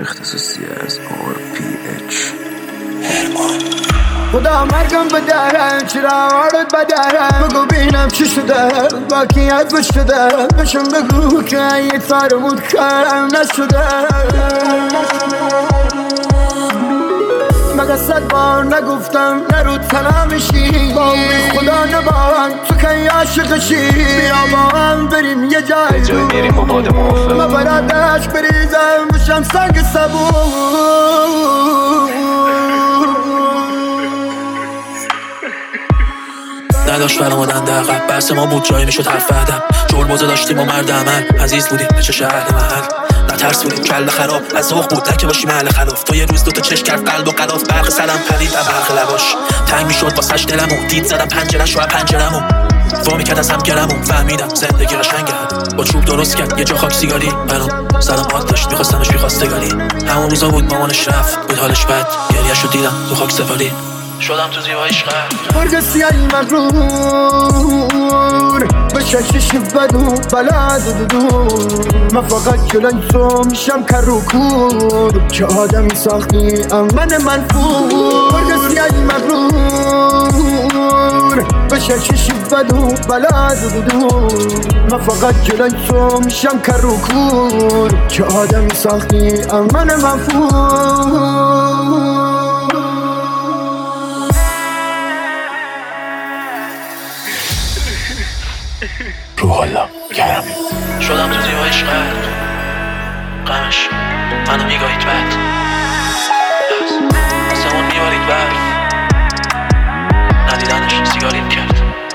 اختصاصی از RPH. خدا مرگم به درم چرا عارض بدرم بگو بینم چی شده واقعیت گوش شده بشم بگو که یه فرمود کارم نشده مگه 100 بار نگفتم نرو تنها میشی با خدا نبان تو که عاشقشی بیا با هم بریم یه جای میریم و باد موافق ما برادش بریزم بشم سنگ صبور نداشت برامدن در عقب بحث ما بود جایی میشد حرف بعدم جربوزه داشتیم و مرد عمل عزیز بودیم به چه شهر محل نترس بودیم کل خراب از ذوق بود که باشی محل خلاف تو یه روز دوتا چشم کرد قلب و قلاف برق سرم پرید و برق لباش تنگ میشد واسش دلمو دید زدم پنجرش رو پنجرمو وا میکرد از هم گرمو فهمیدم زندگی قشنگه با چوب درست کرد یه جا خاک سیگاری برام زدم آت داشت میخواستمش بیخواستگاری همون روزا بود مامانش رفت بود حالش بد گریه‌شو دیدم تو خاک سفاری شدم تو زیبایش قرد مرگ سیایی مغرور به شکش بدو بلد دور من فقط جلوی تو میشم کر و کور که آدمی ساختی من منفور مرگ سیایی مغرور به شکش بدو بلد دور من فقط جلوی تو میشم کر و کور که آدمی ساختی من منفور روح الله کرم شدم تو زیبایش قرد غمش منو میگاهید بد آسمون میبارید برف ندیدنش سیگاریم کرد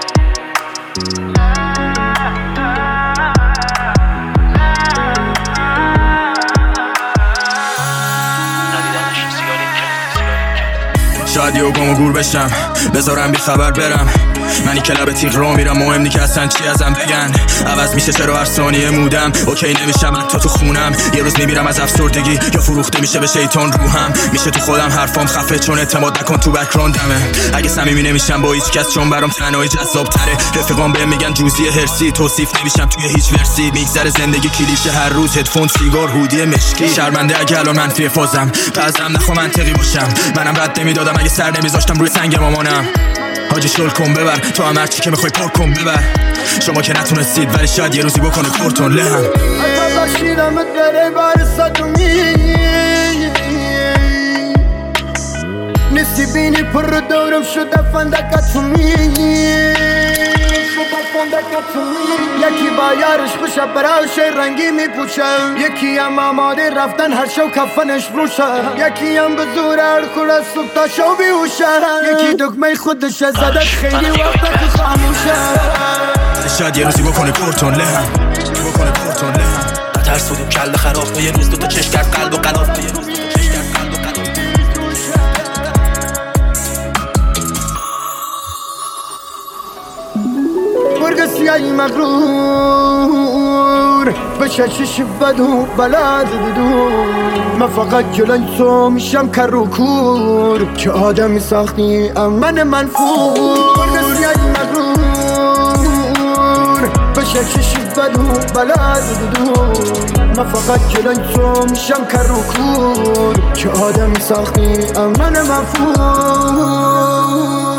شاید یه گم و گور بشم بذارم بی خبر برم منی که لب تیغ رو میرم مهم نی که اصلا چی ازم بگن عوض میشه چرا هر ثانیه مودم اوکی نمیشم حتی تو خونم یه روز میمیرم از افسردگی یا فروخته میشه به شیطان روحم میشه تو خودم حرفام خفه چون اعتماد نکن تو بک‌گراندمه اگه صمیمی نمیشم با هیچ کس چون برام تنهایی جذاب تره رفیقام بهم میگن جوزی هرسی توصیف نمیشم توی هیچ ورسی میگذره زندگی کلیشه هر روز هدفون سیگار هودی مشکی شرمنده اگه الان منفی فازم پزم نخوا منطقی باشم منم رد نمیدادم اگه سر نمیذاشتم روی سنگ مامانم حاجی شل کن ببر تو هم هرچی که میخوای پر کن ببر شما که نتونستید ولی شاید یه روزی بکنه کورتون لهم اتا باشیدم داره برستونی نسی بینی پر دورم شده فندکتونی یکی با یارش خوشه براش رنگی میپوشه یکی هم آماده رفتن هر شو کفنش بروشه یکی هم به زور هرکول از صبح تا شو بیوشه یکی دکمه خودش زده خیلی وقت تو خاموشه شاید یه روزی بکنه کورتون لهم نترس بودیم کل خراب تو یه روز دوتا چشم کرد قلب و قلاف مرگ سیایی مغرور به چشش بدو بلد دور من فقط جلوی تو میشم کر و کور که آدمی ساختی من منفور مرگ سیایی مغرور به چشش بدو بلد دور من فقط جلوی تو میشم کر و کور که آدمی ساختی من منفور